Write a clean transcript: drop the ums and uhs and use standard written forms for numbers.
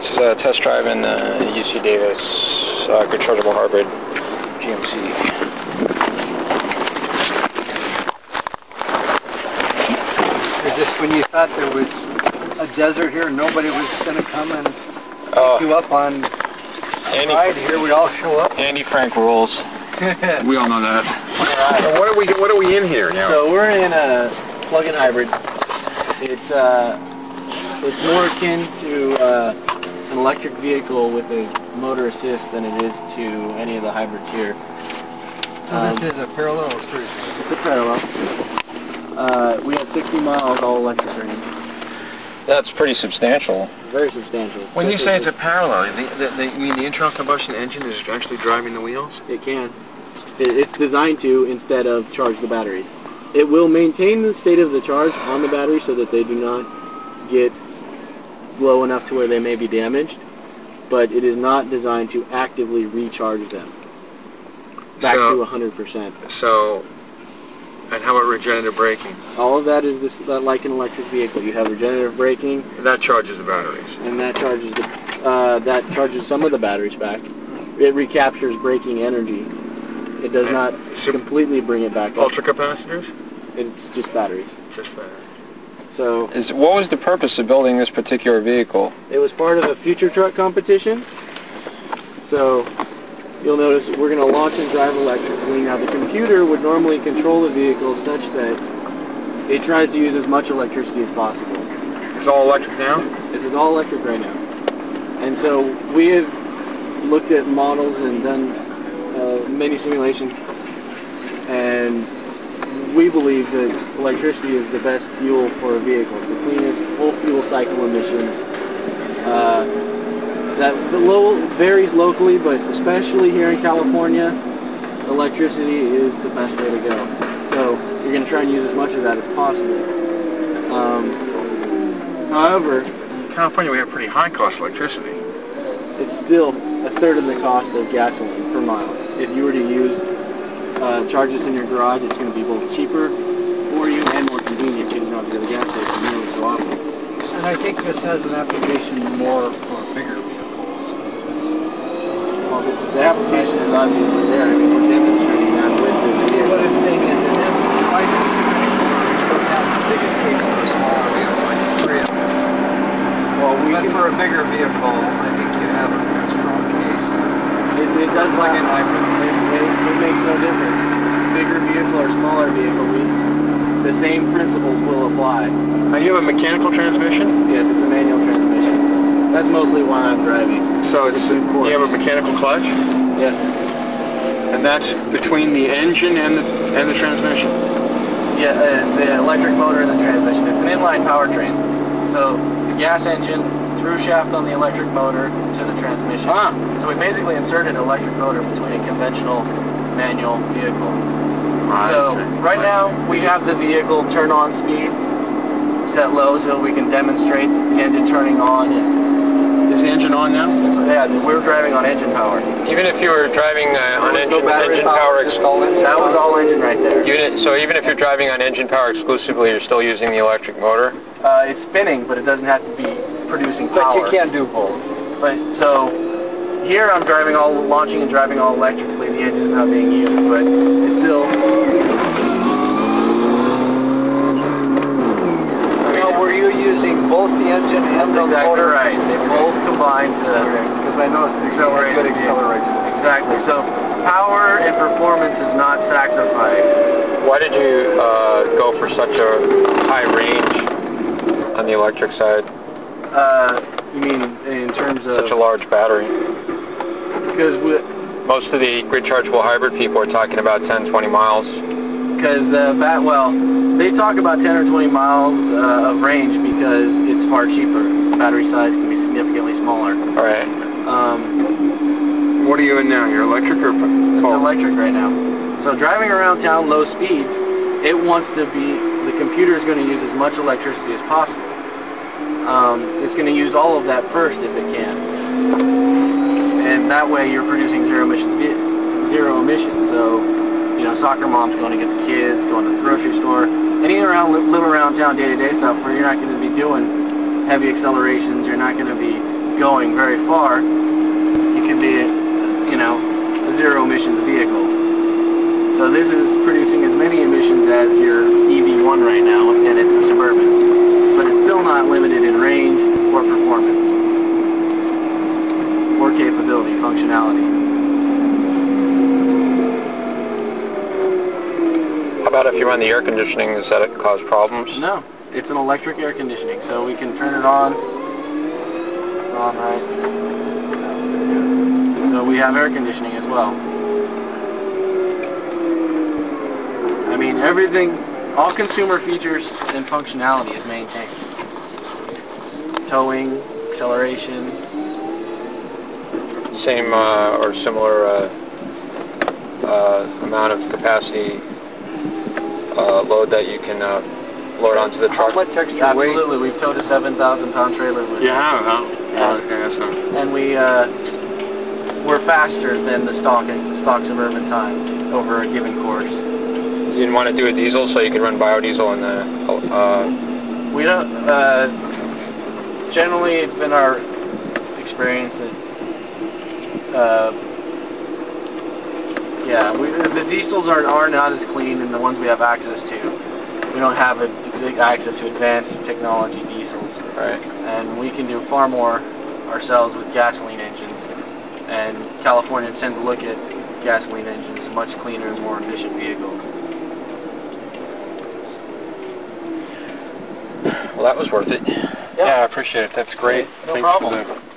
It's test driving UC Davis grid chargeable hybrid GMC. Just when you thought there was a desert here, nobody was going to come and pick you up on ride here. We all show up. Andy Frank rules. We all know that. Right. So what are we in here now? So we're in a plug-in hybrid. It's more akin to an electric vehicle with a motor assist than it is to any of the hybrids here. So this is a parallel or series? It's a parallel. We have 60 miles all electric range. That's pretty substantial. Very substantial. When you say it's a parallel, you mean the internal combustion engine is actually driving the wheels? It can. It's designed to instead of charge the batteries. It will maintain the state of the charge on the battery so that they do not get low enough to where they may be damaged, but it is not designed to actively recharge them back to 100%. So, and how about regenerative braking? All of that is like an electric vehicle. You have regenerative braking. That charges the batteries. And that charges some of the batteries back. It recaptures braking energy. It does not completely bring it back up. Ultracapacitors? It's just batteries. Just batteries. So, what was the purpose of building this particular vehicle? It was part of a future truck competition. So, you'll notice we're going to launch and drive electrically. Now, the computer would normally control the vehicle such that it tries to use as much electricity as possible. It's all electric now? This is all electric right now. And so, we have looked at models and done many simulations, and we believe that electricity is the best fuel for a vehicle, the cleanest full fuel cycle emissions. That varies locally, but especially here in California, electricity is the best way to go. So you're going to try and use as much of that as possible. However, in California we have pretty high cost electricity. It's still a third of the cost of gasoline per mile. If you were to use charges in your garage, it's going to be both cheaper for you and more convenient. You don't have to go to the gas station nearly so often. And I think this has an application more for bigger vehicles. Well, the application is obviously there. I mean, we're demonstrating that with the vehicle. What I'm saying is that this device doesn't have the biggest case for a smaller vehicle like the Prius. Well, for a bigger vehicle, I think you have a strong case. It does plug-in hybrid. It makes no difference. Bigger vehicle or smaller vehicle, the same principles will apply. Now you have a mechanical transmission? Yes, it's a manual transmission. That's mostly why I'm driving. So you have a mechanical clutch? Yes. And that's between the engine and the transmission? Yeah, the electric motor and the transmission. It's an inline powertrain. So the gas engine, through shaft on the electric motor to the transmission. So we basically inserted an electric motor between a conventional manual vehicle. So right now we have the vehicle turn on speed set low so we can demonstrate the engine turning on. Is the engine on now? Yeah, we're driving on engine power. Even if you were driving on engine power exclusively? That was all engine right there. So even if you're driving on engine power exclusively, you're still using the electric motor? It's spinning, but it doesn't have to be producing power. But you can't do both. But so here I'm launching and driving all electrically. The engine's not being used, but it's still. Well, were you using both the engine and the motor? Right. They both combine to. Because I noticed the good acceleration. Exactly. So power and performance is not sacrificed. Why did you go for such a high range on the electric side? You mean in terms of such a large battery? Because most of the grid chargeable hybrid people are talking about 10, 20 miles. Because they talk about 10 or 20 miles of range because it's far cheaper. Battery size can be significantly smaller. All right. What are you in now? You're electric or both? It's electric right now. So driving around town low speeds, the computer is going to use as much electricity as possible. It's going to use all of that first if it can. And that way you're producing zero emissions. So, soccer moms going to get the kids, going to the grocery store, any live around town day-to-day stuff where you're not going to be doing heavy accelerations, you're not going to be going very far, it can be, you know, a zero emissions vehicle. So this is producing as many emissions as your EV1 right now, and it's a Suburban. But it's still not limited in range or performance, or capability, functionality. How about if you run the air conditioning, does that cause problems? No, it's an electric air conditioning, so we can turn it on. It's on, right? So we have air conditioning as well. I mean, everything, all consumer features and functionality is maintained. Towing, acceleration. Same or similar amount of capacity load that you can load onto the truck? How much extra weight? Absolutely, we've towed a 7,000-pound trailer with it. Yeah, And we're faster than the stock Suburban time over a given course. You didn't want to do a diesel so you could run biodiesel in the... We don't... generally, it's been our experience that... the diesels are not as clean than the ones we have access to. We don't have access to advanced technology diesels. Right. And we can do far more ourselves with gasoline engines. And Californians tend to look at gasoline engines as much cleaner and more efficient vehicles. Well, that was worth it. Yeah, I appreciate it. That's great. No Thanks problem. for the